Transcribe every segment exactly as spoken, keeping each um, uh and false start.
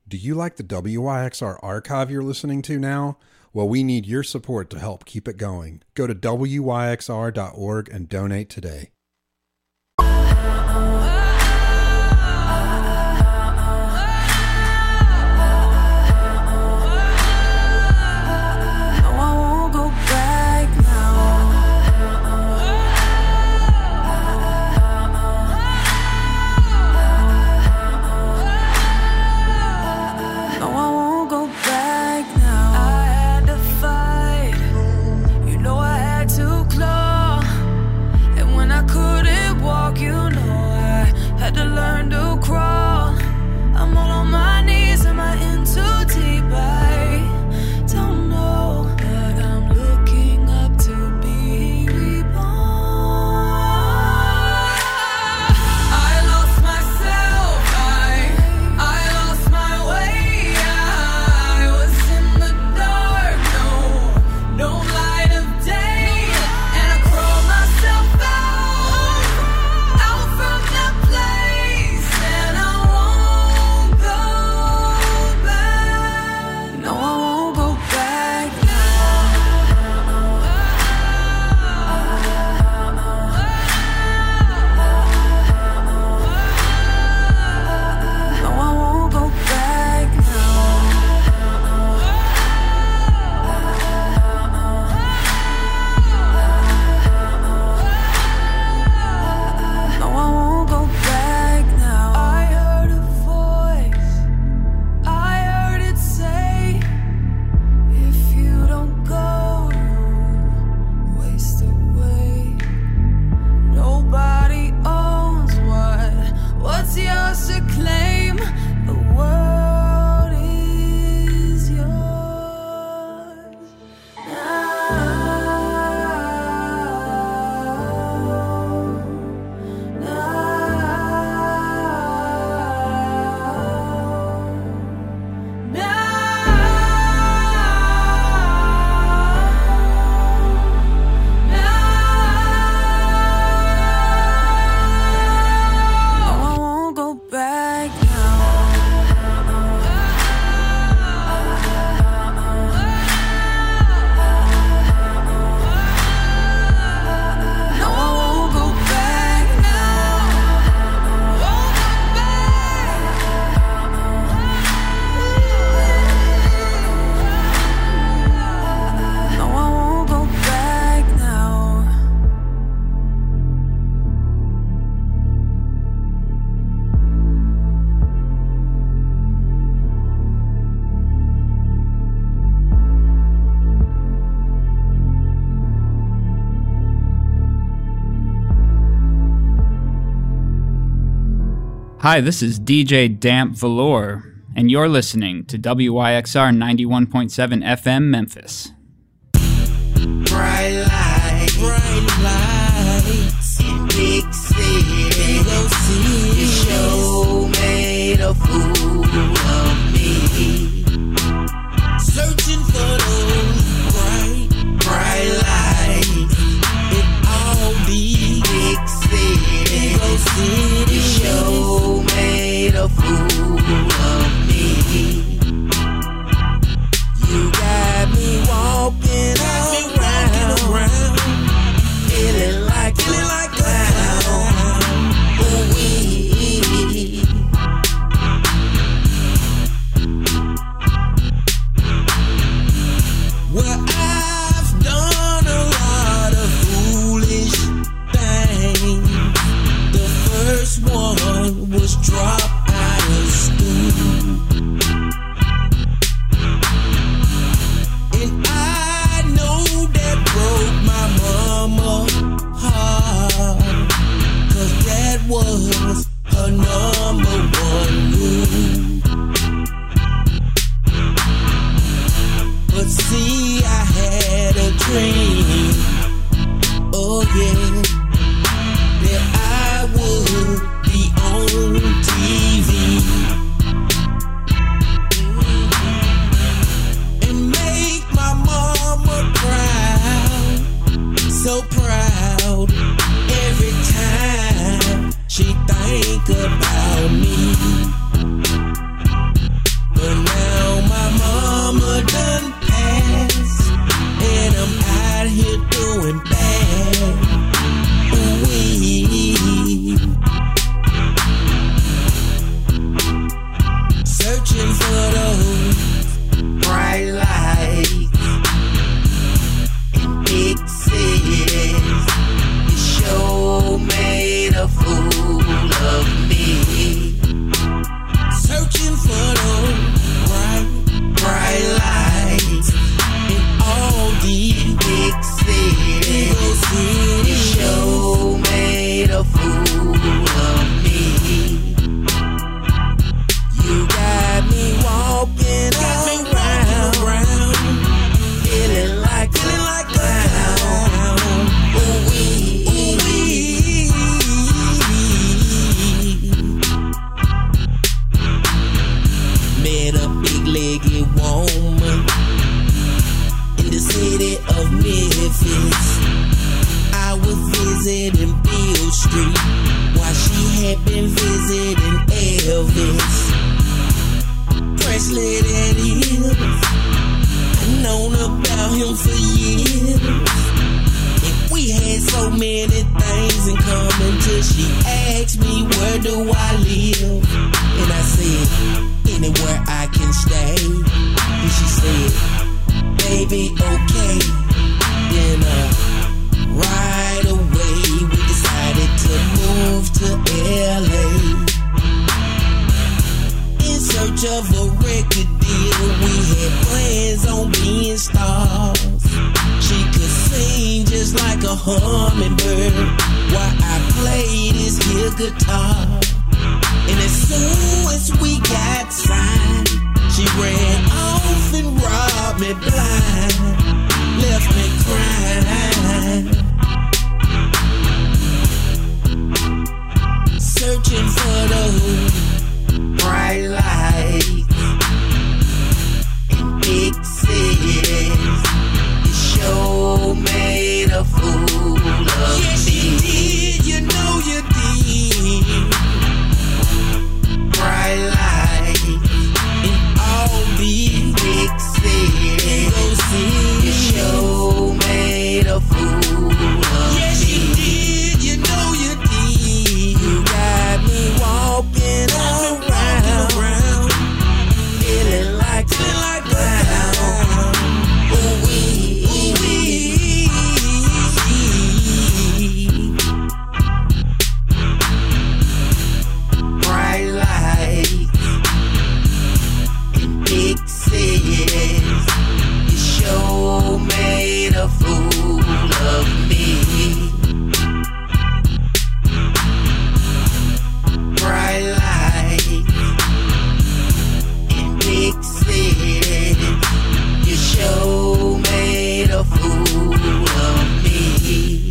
Do you like the W Y X R archive you're listening to now? Well, we need your support to help keep it going. Go to W Y X R dot org and donate today. Hi, this is D J Damp Velour, and you're listening to W Y X R ninety-one point seven F M Memphis. Bright lights, bright lights, big city, big city. The show made a fool of me. Searching for those bright, bright lights. It all be big city, big city. The show made a fool of me. You got me walking around, around, feeling like, feeling like a clown. Ooh-wee. Well, I've done a lot of foolish things. The first one was drop out of school. And I know that broke my mama heart, 'cause that was her number one rule. But see, I had a dream, oh yeah, that I would be on T V and make my mama proud, so proud every time she think about me. But for those bright lights in big cities. Your show made a fool of me. Searching for those bright, bright lights in all these big cities. Your show made a fool of me. You got me walking around, around, feeling like, feeling like a clown. Ooh wee, ooh wee. Met a big-legged woman in the city of Memphis. I was visiting Beale Street while she had been visiting Elvis. Presley that is, I've known about him for years. And we had so many things in common till she asked me where do I live. And I said, anywhere I can stay. And she said, baby, okay. Then uh, right away we decided to move to L A. In search of a record deal, we had plans on being stars. She could sing just like a hummingbird while I played his here guitar. And as soon as we got signed, she ran off and robbed me blind, left me crying. Searching for those bright lights in big cities. Your show made a fool of yes, me. Yes, you did. You know you did. Bright lights in all these big cities. Your show made a fool of yes, me. Yes, you did. You know you did. You got me walking around, around, feeling like, feeling like a clown. Ooh wee, ooh wee. Bright lights in big cities. Your show made a fool of me. Bright lights in big cities. Your show made a fool of me.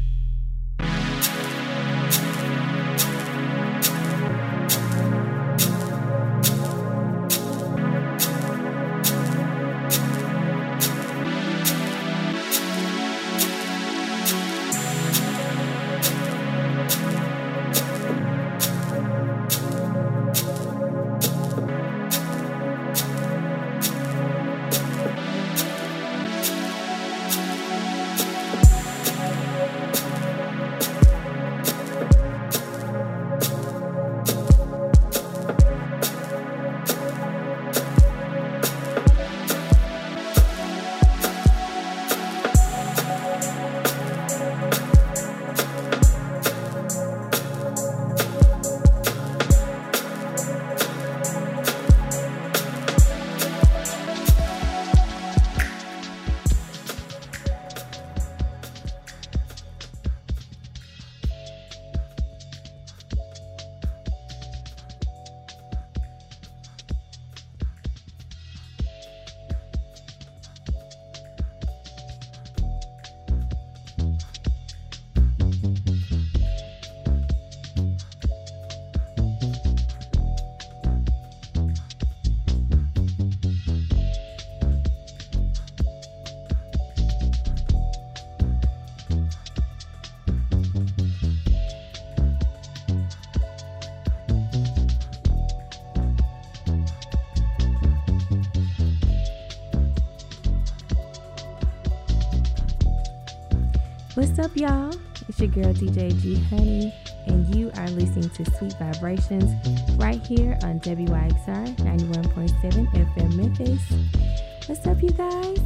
What's up, y'all? It's your girl D J G Honey, and you are listening to Sweet Vibrations right here on W Y X R ninety-one point seven F M Memphis. What's up, you guys?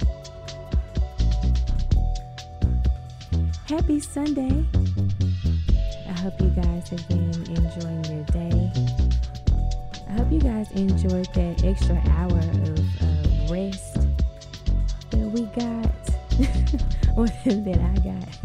Happy Sunday. I hope you guys have been enjoying your day. I hope you guys enjoyed that extra hour of uh, rest that we got, or that I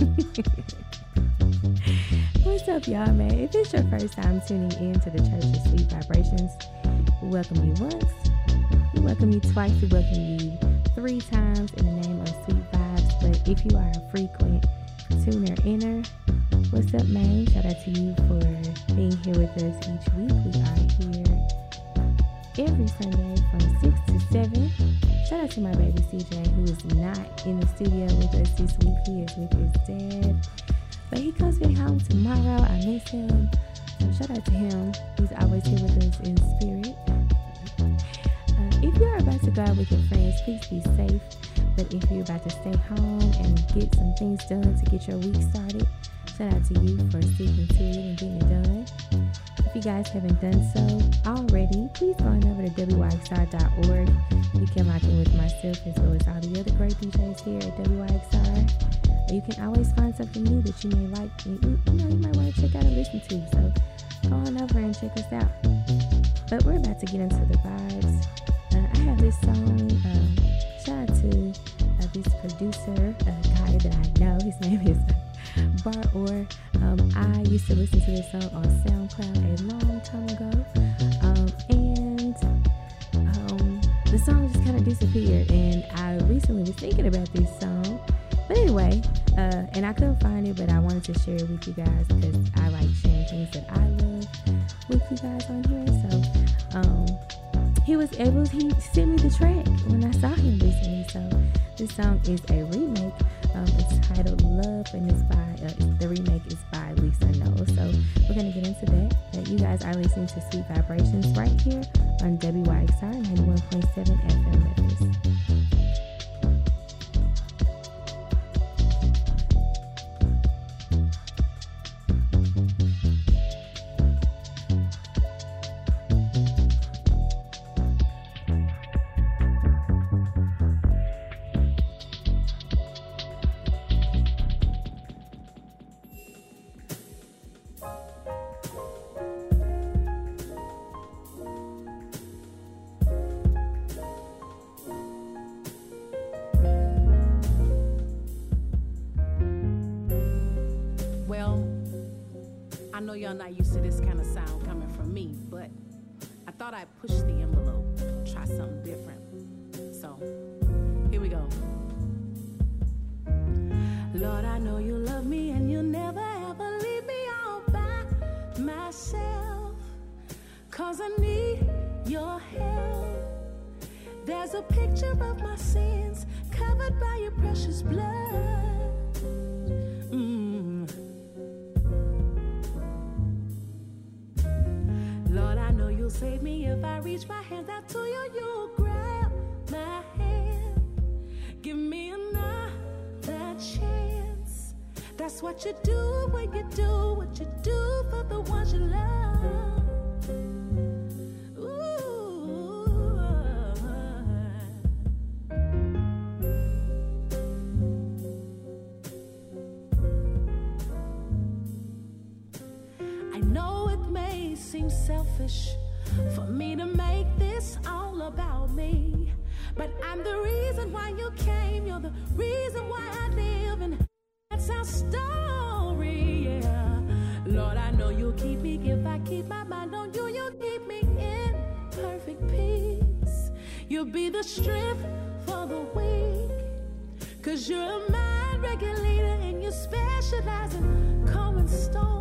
got. What's up, y'all, man? If it's your first time tuning in to the Church of Sweet Vibrations, we welcome you once, we welcome you twice, we welcome you three times in the name of Sweet Vibes. But if you are a frequent tuner inner, what's up, man? Shout out to you for being here with us each week. We are here every Sunday from six to seven. Shout out to my baby C J, who is not in the studio with us this week. He is with his dad, but he comes back home tomorrow. I miss him, so shout out to him. He's always here with us in spirit. Uh, if you're about to go out with your friends, please be safe. But if you're about to stay home and get some things done to get your week started, shout out to you for sticking to it and getting it done. If you guys haven't done so already, please go on over to W Y X R dot org. You can lock in with myself as well as all the other great D Js here at W Y X R. You can always find something new that you may like, and you, you know, you might want to check out and listen to. So go on over and check us out. But we're about to get into the vibes. Uh, I have this song. Um, shout out to uh, this producer, a uh, guy that I know. His name is Bar Or. Um, I used to listen to this song on SoundCloud a long time ago, um, and um, the song just kind of disappeared. And I recently was thinking about this song, but anyway, uh, and I couldn't find it, but I wanted to share it with you guys because I like sharing things that I love with you guys on here. So um, he was able, he sent me the track when I saw him recently. So this song is a remake. Um, it's titled Love, and it's by, uh, the remake is by Lisa Noel. So we're going to get into that. Uh, you guys are listening to Sweet Vibrations right here on W Y X R ninety-one point seven F M Memphis. Y'all not used to this kind of sound coming from me, but I thought I'd push the envelope, try something different. So, here we go. Lord, I know you love me and you'll never ever leave me all by myself, 'cause I need your help. There's a picture of my sins covered by your precious blood. Save me if I reach my hand out to you. You'll grab my hand. Give me another chance. That's what you do when you do what you do for the ones you love. Ooh. I know it may seem selfish for me to make this all about me, but I'm the reason why you came. You're the reason why I live, and that's our story, yeah. Lord, I know you'll keep me if I keep my mind on you. You'll keep me in perfect peace. You'll be the strength for the weak, 'cause you're a mind regulator and you specialize in calming storms.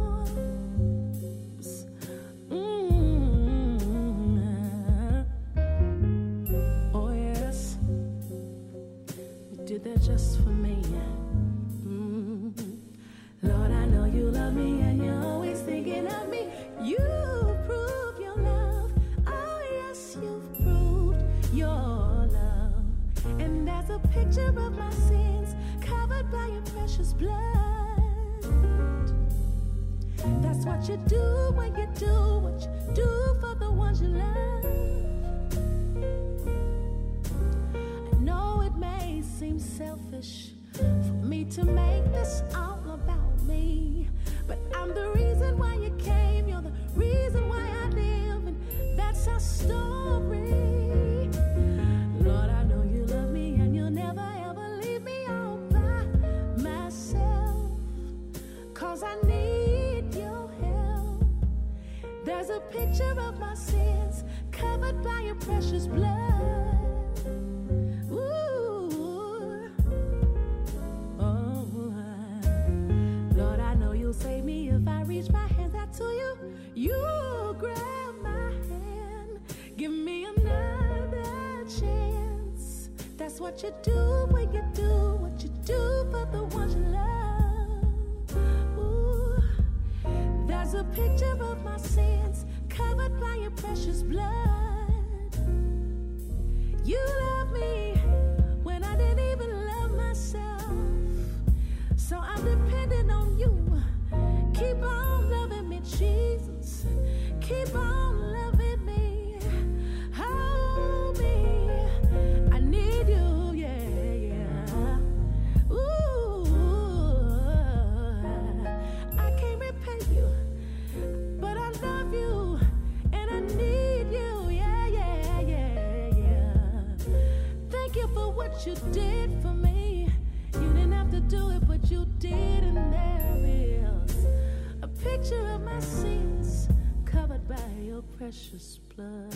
That just for me. Mm. Lord, I know you love me and you're always thinking of me. You prove your love. Oh yes, you've proved your love. And there's a picture of my sins covered by your precious blood. That's what you do when you do what you do for the ones you love. That's what you do when you do what you do for the ones you love. Ooh, there's a picture of my sins covered by your precious blood. You love me when I didn't even love myself. So I'm depending on you. Keep on loving me, Jesus. Keep on loving me. Hold me. I need you, yeah, yeah. Ooh, I can't repay you, but I love you and I need you, yeah, yeah, yeah, yeah. Thank you for what you did for me. You didn't have to do it, but you did, and there is a picture of my sins covered by your precious blood.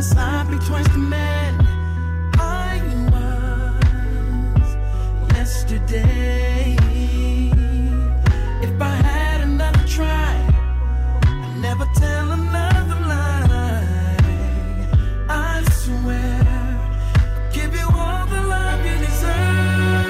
wanna slide me twice the man I was yesterday. If I had another try, I'd never tell another lie. I swear, I'll give you all the love you deserve.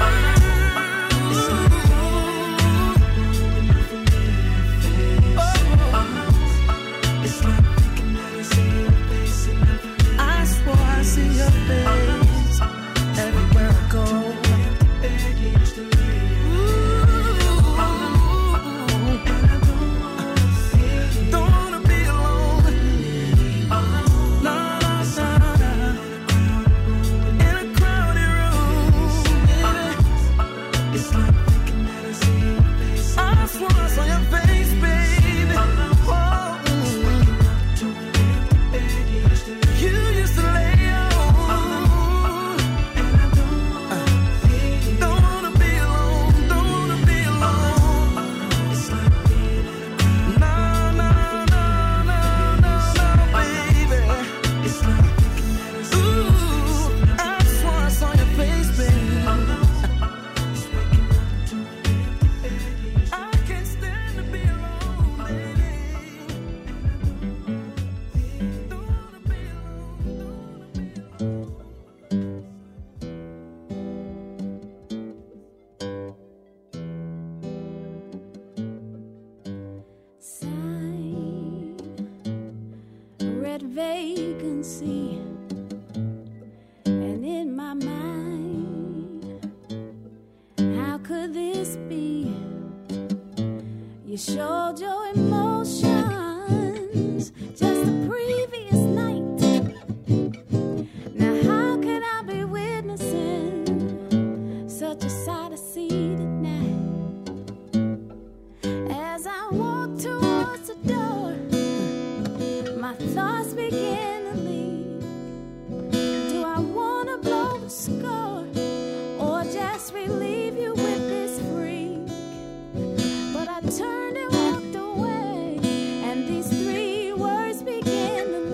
Vacancy, and in my mind, how could this be? You showed your emotions just the previous night. Now how could I be witnessing such a sight I see tonight? As I walk towards the door, my thoughts begin to leave. Do I want to blow the score or just relieve you with this freak? But I turned and walked away, and these three words begin to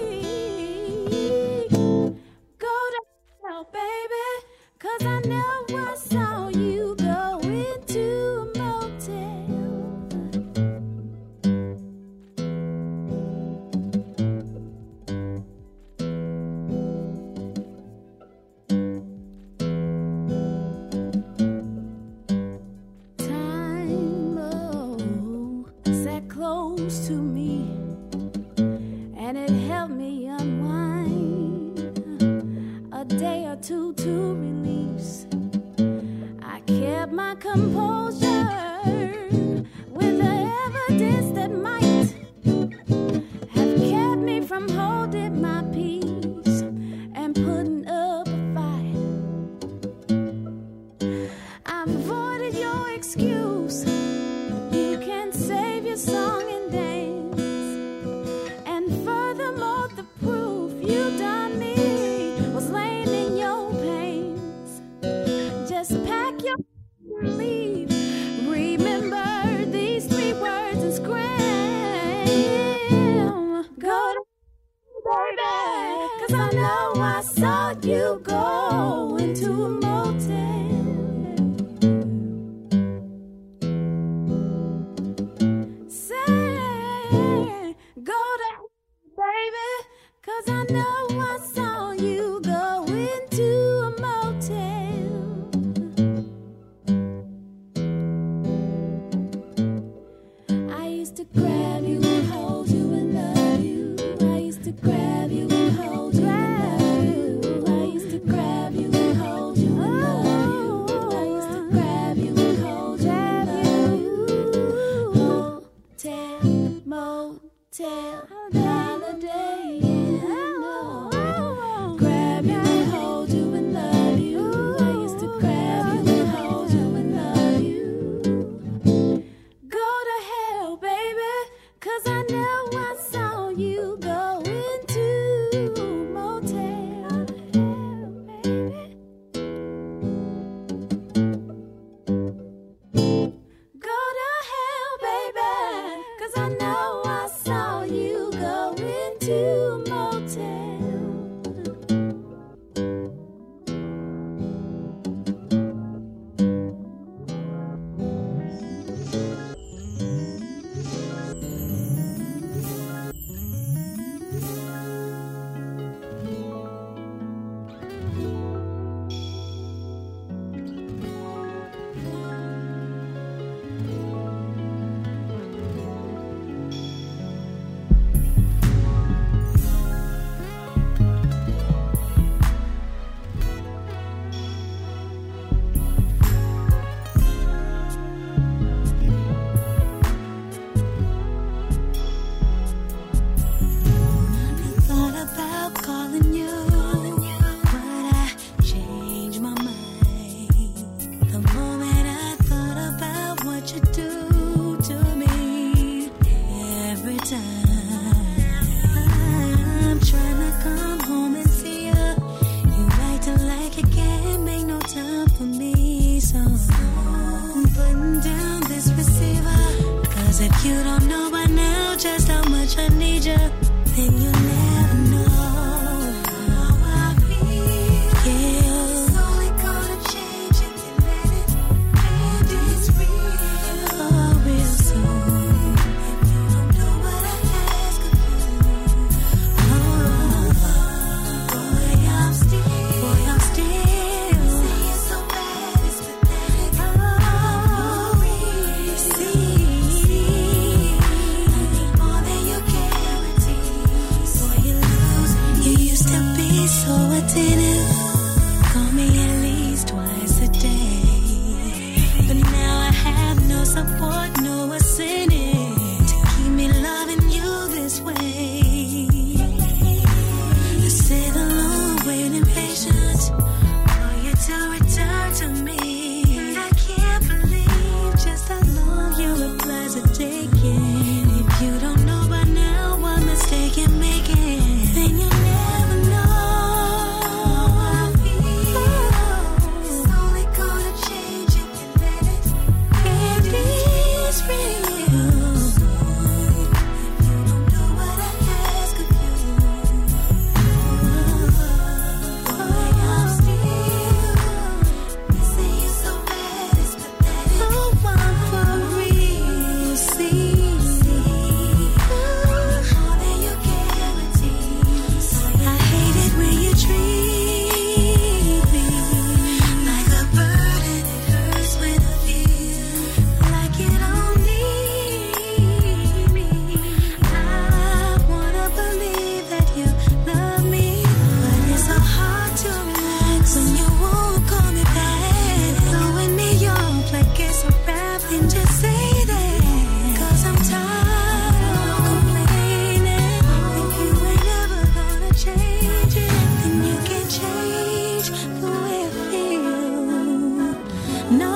leak. Go to hell, baby, 'cause I know I saw you go into a motel. Close to me, and it helped me unwind. A day or two to release, I kept my composure with the evidence that might have kept me from holding my peace and putting up a fight. I avoided your excuse. You can save your song and dance, and furthermore the proof you done me was laying in your pains. Just pack your leave. Remember these three words and scream. Go to baby, 'cause I know I saw you go into a motel. Go to baby, 'cause I know I saw you go into a motel. I used to grab you and hold you and love you. I used to grab you and hold you and love you. I used to grab you and hold you and love you. I used to grab you and hold you and love you. Hotel, motel, holiday, yeah, no. Grab you and hold you and love you. I used to grab you and hold you and love you. Go to hell, baby, 'cause I know I saw you go into a motel. Go to hell, baby, 'cause I know I saw you go into a motel. If you don't know by now just how much I need you, then you'll never know how I feel. Yeah. It's only gonna change if you let it. And it's real. Oh, real soon. If you don't know what I ask of you. Oh, boy, I'm still, boy, I'm still. Say it's so bad, it's pathetic. Oh, see, I need more than you guarantee. Boy, you lose. You used to be so attentive. Call me at least twice a day. But now I have no support, no incentive to keep me loving you this way. You sit alone, waiting patient for you to return to me. And I can't believe just how long you reply to taking. If you don't know by now what mistake you're making, then you never know how I feel. It's only gonna change if you let it. And it's real. If you don't know what I ask of you. Boy, I'm still. They say it's so bad, it's pathetic. Oh, I'm for real. See, more than you guarantee. I hate it when you treat me like a burden. It hurts when I feel like you don't need me. I wanna believe that you love me, but it's so hard to relax when you won't call me back. Throwing me off like it's a rap, then just say that. 'Cause I'm tired of complaining. If you ain't never gonna change it, then you can change the way I feel. No,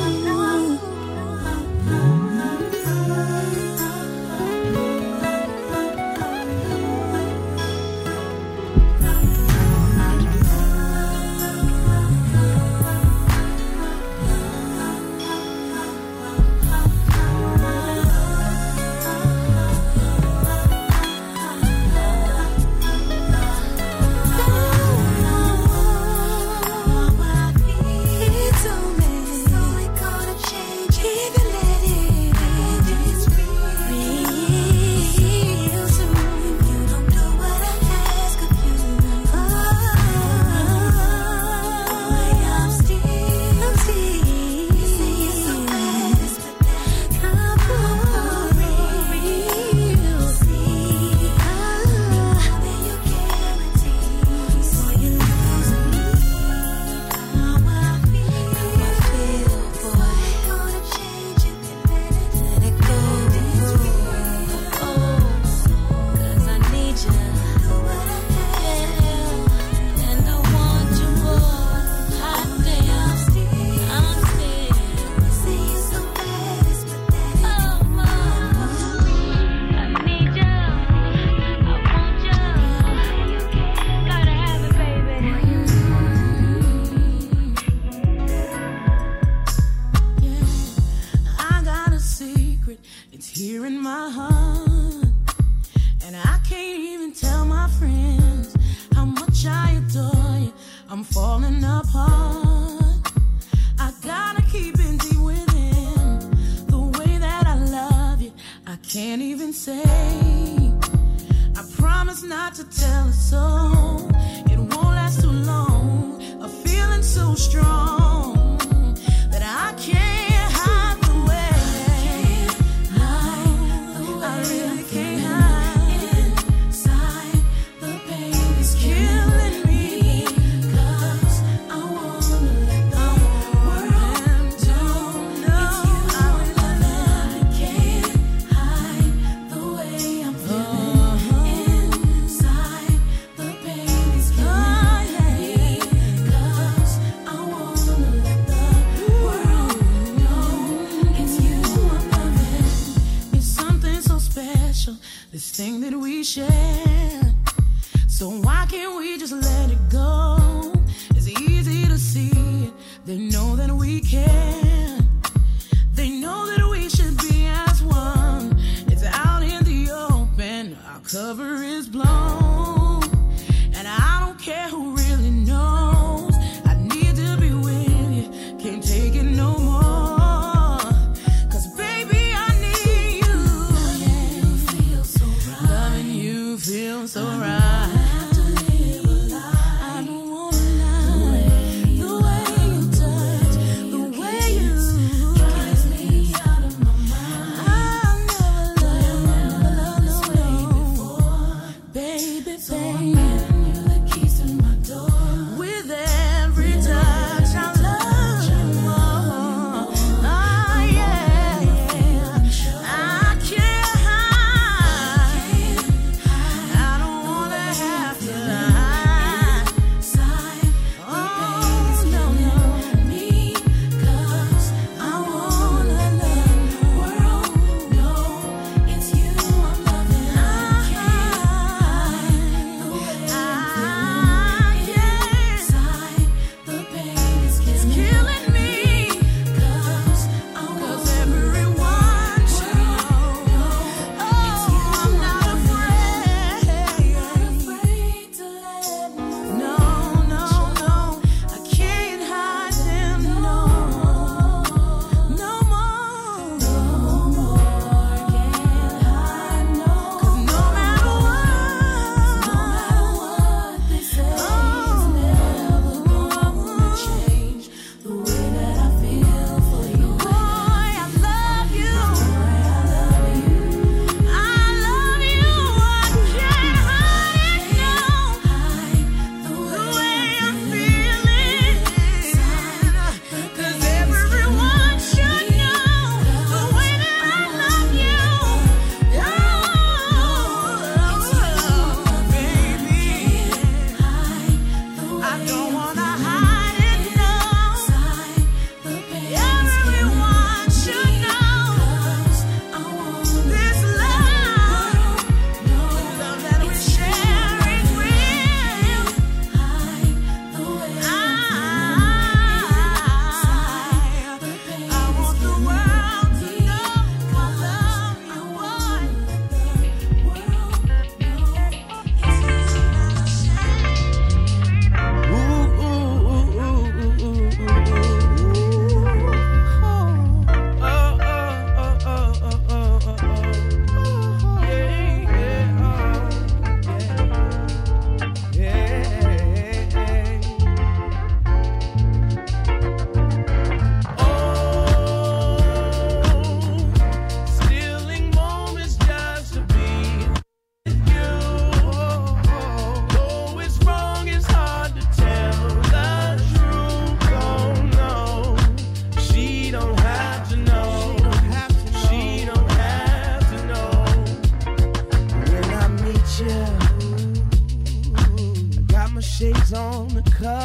it's only gonna change if you let it. It's real soon. If you don't know what I ask of you. Oh, boy, I'm still, I'm still. You say it's so bad, it's pathetic. I'm for real. See, more than you guarantee. Boy, you lose me. How I feel, how I feel, boy. Gonna change if you let it, let it go. Oh, 'cause I need you. Yeah, and I want you, boy. Hot damn, I'm still, I'm still. You say it's so bad, it's pathetic. Oh, mama, I need you. I want you. Gotta have it, baby. Yeah, I got a secret. It's here in my heart, and I can't even tell my friends how much I adore you. I'm falling apart. I gotta keep it deep within. The way that I love you, I can't even say. I promise not to tell it so. It won't last too long. A feeling so strong that I can't hide the way. I really can't hide. Inside, the pain is killing me. 'Cause I wanna let the world know it's you I'm loving. I can't hide the way I'm feeling. Inside, the pain is killing me. 'Cause I wanna let the world know it's you I'm loving. It's something so special, this thing that we share. So why can't we just let it go? It's easy to see it. They know that we care. They know that we should be as one.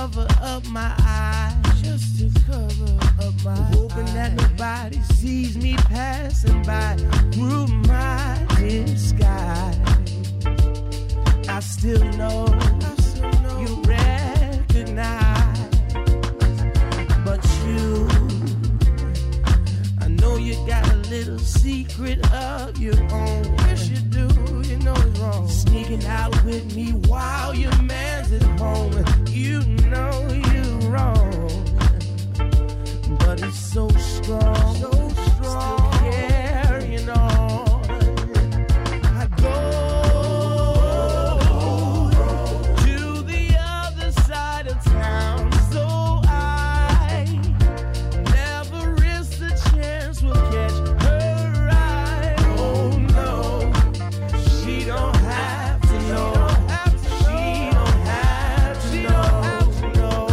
cover up my eyes, just to cover up my eyes. Hoping that nobody sees me passing by through my disguise. I still know, I still know you recognize, but you, I know you got a little secret of your own. Yes, you do, you know it's wrong. Sneaking out with me while your man's at home. You know you're wrong, but it's so strong, so strong, still carrying on. I go to the other side of town, so I never risk the chance we'll catch her eye. Oh no, she don't have to know. She don't have to know.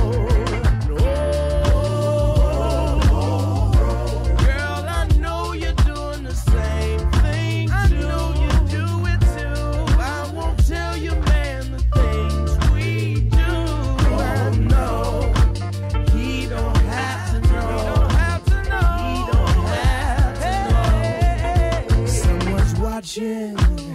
Girl, I know you're doing the same thing. I know you do it too. I won't tell you, man, the things we do. Oh no, he don't have to know. He don't have to know. Someone's watching.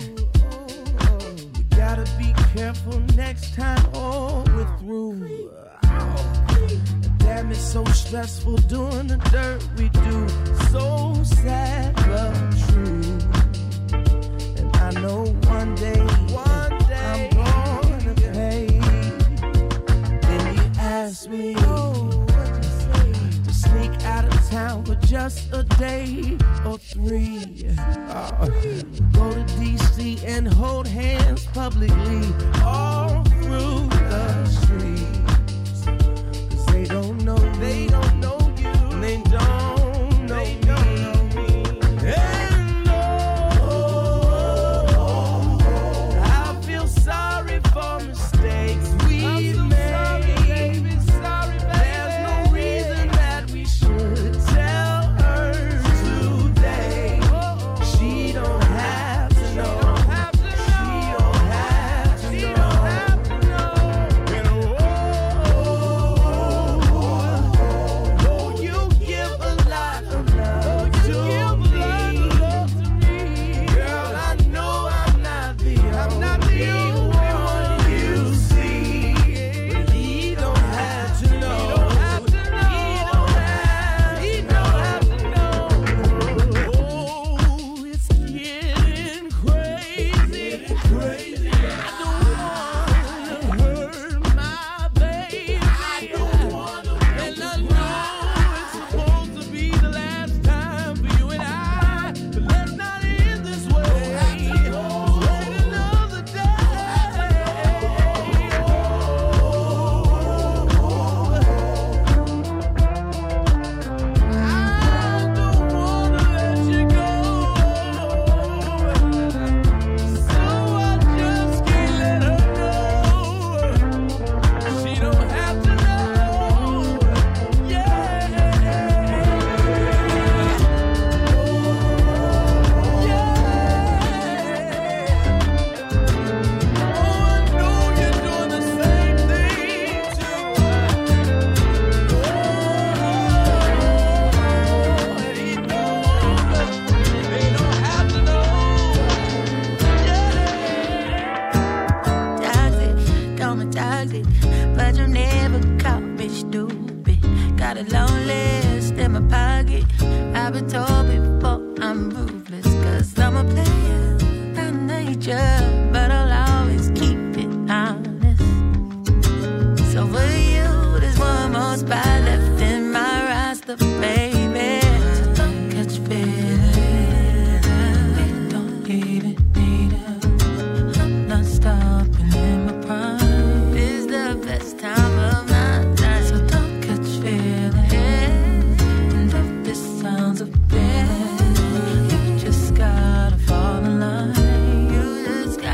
We gotta be careful next time. Oh, we're through. Damn, it's so stressful doing the dirt we do. So sad but true. And I know one day, one day I'm gonna pay. Then you ask me, oh, what you say? To sneak out of town for just a day or three. Uh, go to D C and hold hands publicly all through the streets. Cause they don't know, they don't know you, and they don't know they me. Don't know me. And oh, I feel sorry for mistakes we've made. Sorry, baby, sorry, baby. There's no reason that we should tell her today. She don't have to know. She don't have to know. And oh, oh, you give a lot of love to me. Girl, I know I'm not the only one you see. But he don't have to know. He don't have, he don't have to know. Oh, it's getting crazy, crazy. I don't wanna hurt my baby. I don't wanna, and I know it's supposed to be the last time for you and I, but let's not end this way. Wait another day. I don't wanna let you go, so I just can't let her know. She don't have to know. Yeah. Oh, I know you're doing the same thing too. Oh, he knows. They don't have to know. Yeah. Toxic, call me toxic, but you never caught me stupid. Got a long list in my pocket. I've been told before I'm ruthless, cause I'm a player by nature, but I'll always keep it honest. So for you, there's one more spot left in my roster, baby. So don't catch feelings, we don't even need it. I'm not stopping in my prime. This is the best time of my life, so don't catch feelings. And if this sounds a bit, you just gotta fall in line. You just gotta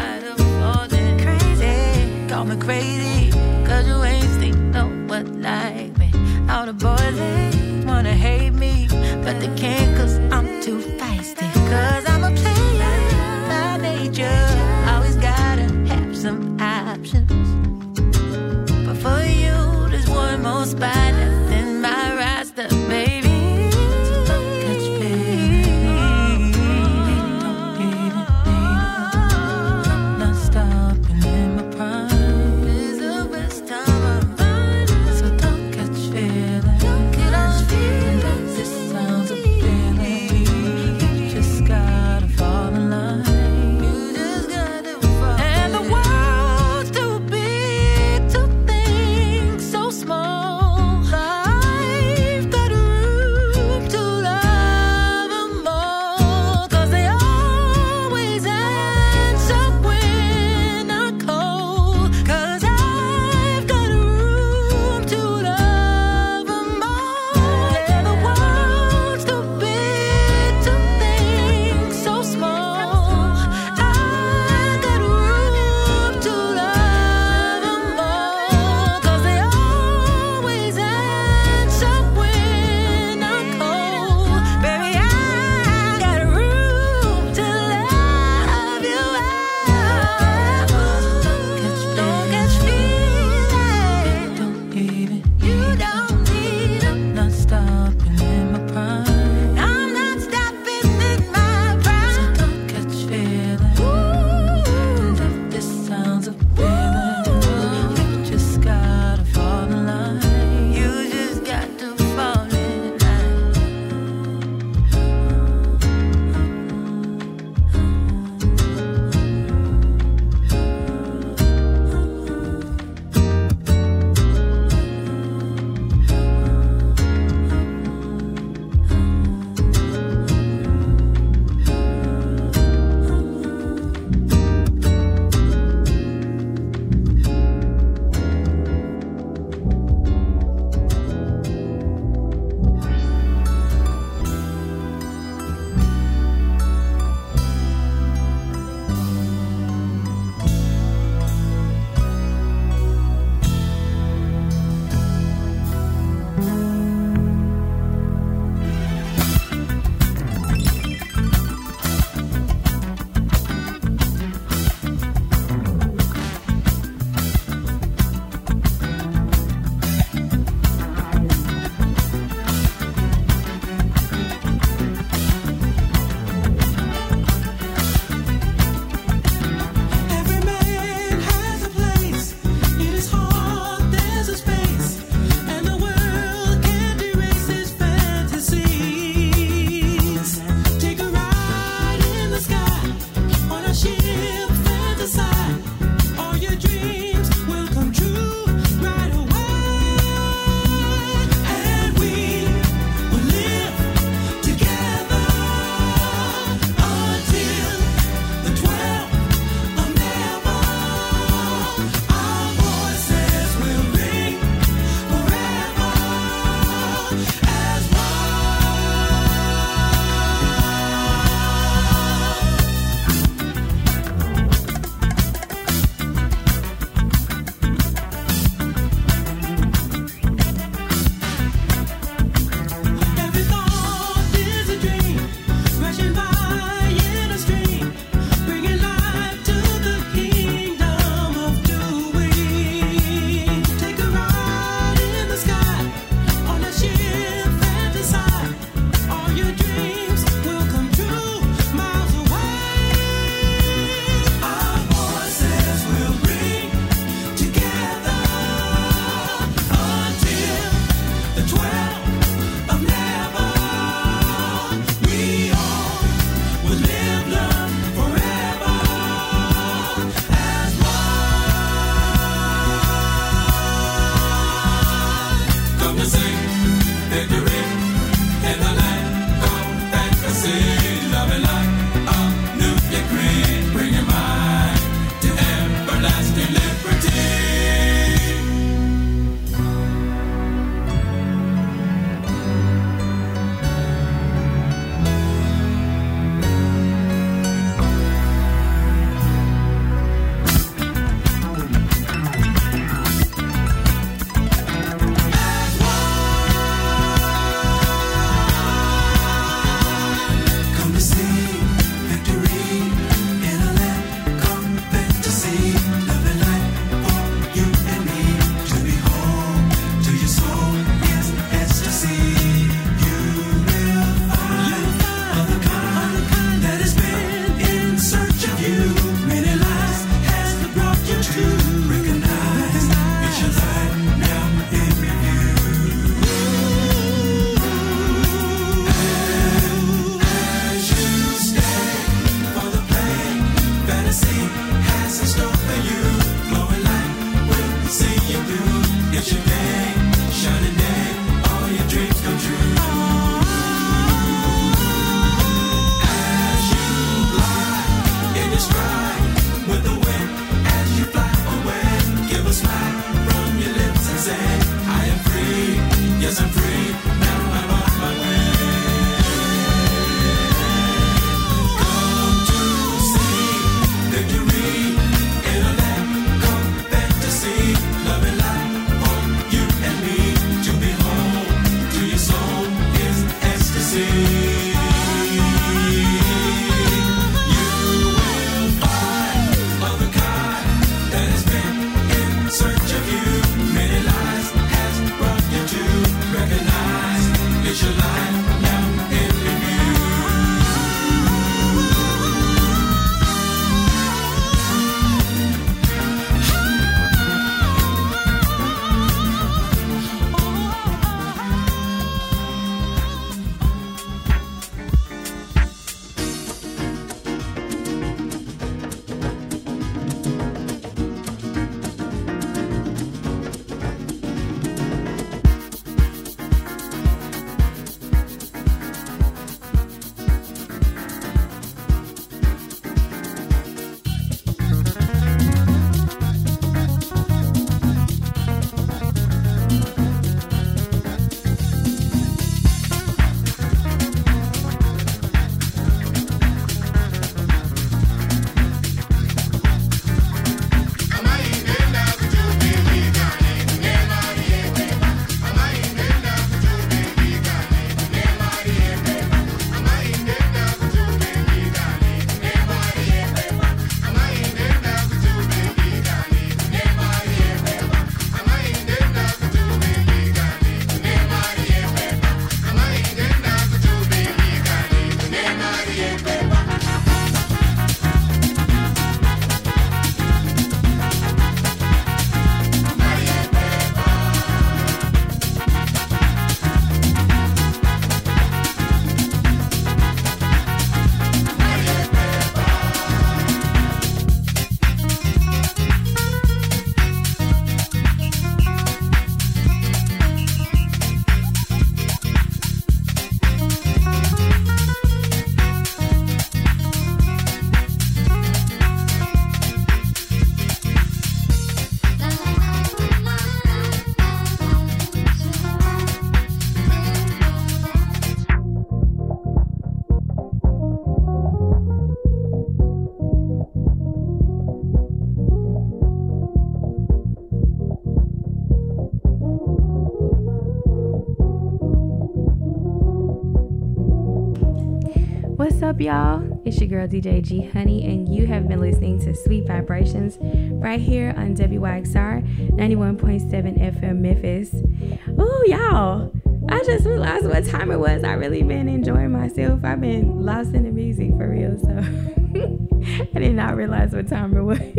up, y'all? It's your girl D J G Honey, and you have been listening to Sweet Vibrations right here on W Y X R ninety-one point seven F M Memphis. Ooh, y'all, I just realized what time it was. I really been enjoying myself. I've been lost in the music for real, so I did not realize what time it was.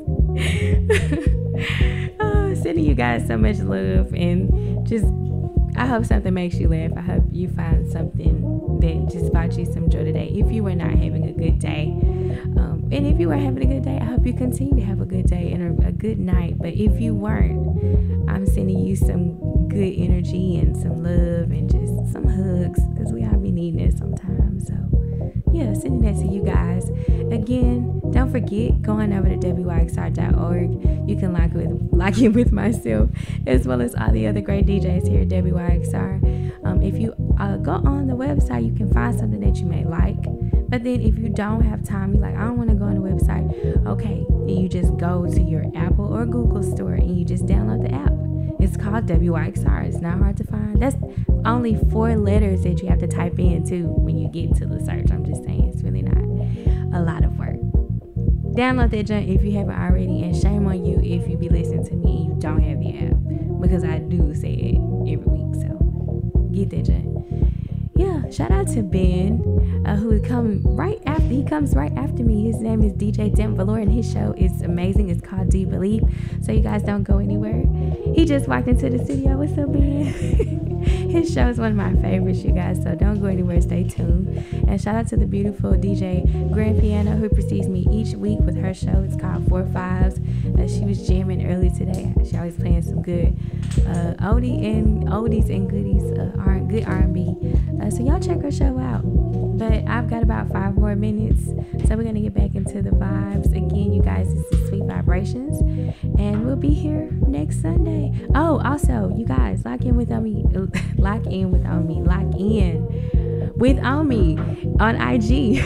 Oh, sending you guys so much love, and just I hope something makes you laugh. I hope you find something that just brought you some joy today. If you were not having a good day, um, and if you were having a good day, I hope you continue to have a good day and a, a good night. But if you weren't, I'm sending you some good energy and some love and just some hugs, because we all be needing it sometimes. So yeah, sending that to you guys. Again, don't forget, going over to W Y X R dot org, you can lock with lock in with myself as well as all the other great D Js here at W Y X R. Um, if you uh, go on the website, you can find something that you may like. But then if you don't have time, you're like, I don't want to go on the website. Okay, then you just go to your Apple or Google store and you just download the app. It's called W Y X R. It's not hard to find. That's only four letters that you have to type in too when you get to the search. I'm just saying, it's really not a lot of work. Download that junk if you haven't already, and shame on you if you be listening to me and you don't have the app, because I do say it every week. So get that junk. Yeah, shout out to Ben, uh, who would come right after. He comes right after me. His name is D J Damp Velour, and his show is amazing. It's called Do You Believe? So you guys don't go anywhere. He just walked into the studio. What's up, Ben? His show is one of my favorites, you guys. So don't go anywhere. Stay tuned. And shout out to the beautiful D J Grand Piano, who precedes me each week with her show. It's called Four Fives. Uh, she was jamming early today. She always playing some good uh, oldie and oldies and goodies, uh, R- good R and B. Uh, so y'all check her show out. But I've got about five more minutes, so we're gonna get back into the vibes again, you guys. This is Sweet Vibrations, and we'll be here next Sunday. Oh, also, you guys, lock in with me, lock in with on me, lock in with on me on I G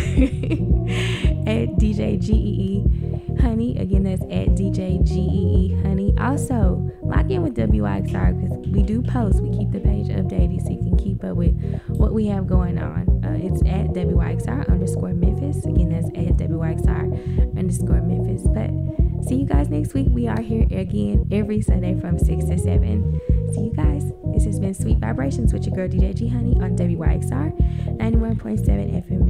at D J G E E Honey. Again, that's at D J G E E Honey. Also, lock in with W Y X R, because we do post. We keep the page updated so you can keep up with what we have going on. Uh, it's at W Y X R underscore Memphis. Again, that's at W Y X R underscore Memphis. But see you guys next week. We are here again every Sunday from six to seven. See you guys. This has been Sweet Vibrations with your girl D J G Honey on W Y X R ninety-one point seven F M